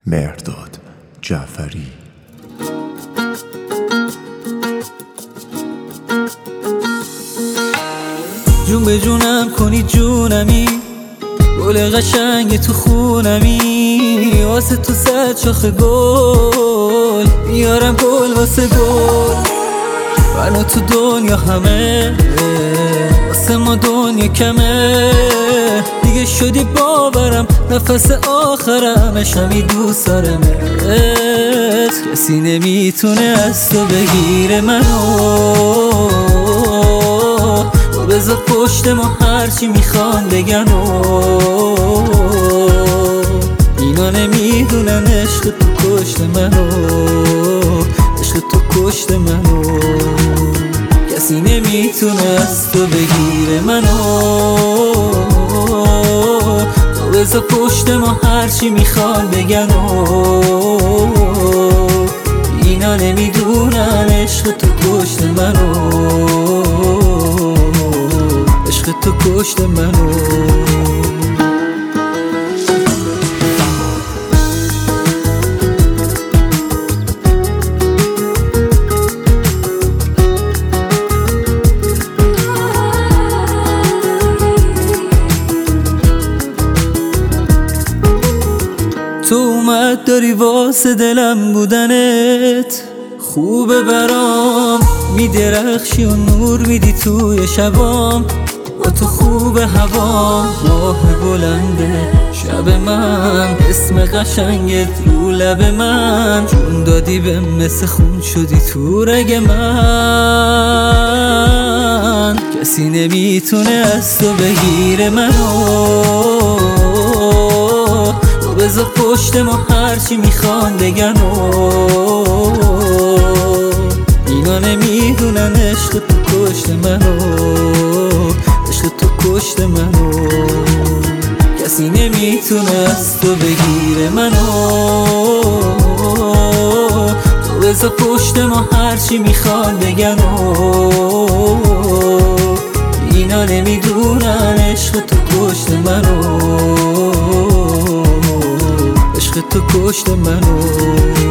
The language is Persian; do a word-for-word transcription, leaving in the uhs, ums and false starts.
مهرداد جعفری. جون به جونم کنی جونمی، گل قشنگ تو خونمی، واسه تو صد شاخ گل میارم گل واسه گل. بنا تو دنیا همه، واسه ما دنیا کمه، دیگه شدی باورم نفس آخرمش همی دوست دارمت. کسی نمیتونه از تو بگیره منو، تو بذار پشت ما هرچی میخوان بگن و اینا نمیدونن عشق تو کشت منو، عشق تو کشت منو. کسی نمیتونه از تو بگیره منو، تو بذار پشت ما هرچی میخوان بگن و اینا نمیدونن عشق تو کشت منو، عشق تو کشت منو. تو اومد داری واسه دلم بودنت، خوبه برام میدرخشی و نور میدی توی شبام. با تو خوبه هوام، ماه بلنده شب من، اسم قشنگت رو لب من، جون دادی به مثل خون شدی تو رگ من. کسی نمیتونه از تو بگیره منو، بذار پشت ما هرچی میخوان بگن و اینا نمیدونن عشق تو کشت منو، عشق تو کشت منو. کسی نمیتونه از تو بگیره منو، تو بذار پشت ما هرچی میخوان بگن و اینا نمیدونن عشق تو کشت منو، عشق تو کشت منو.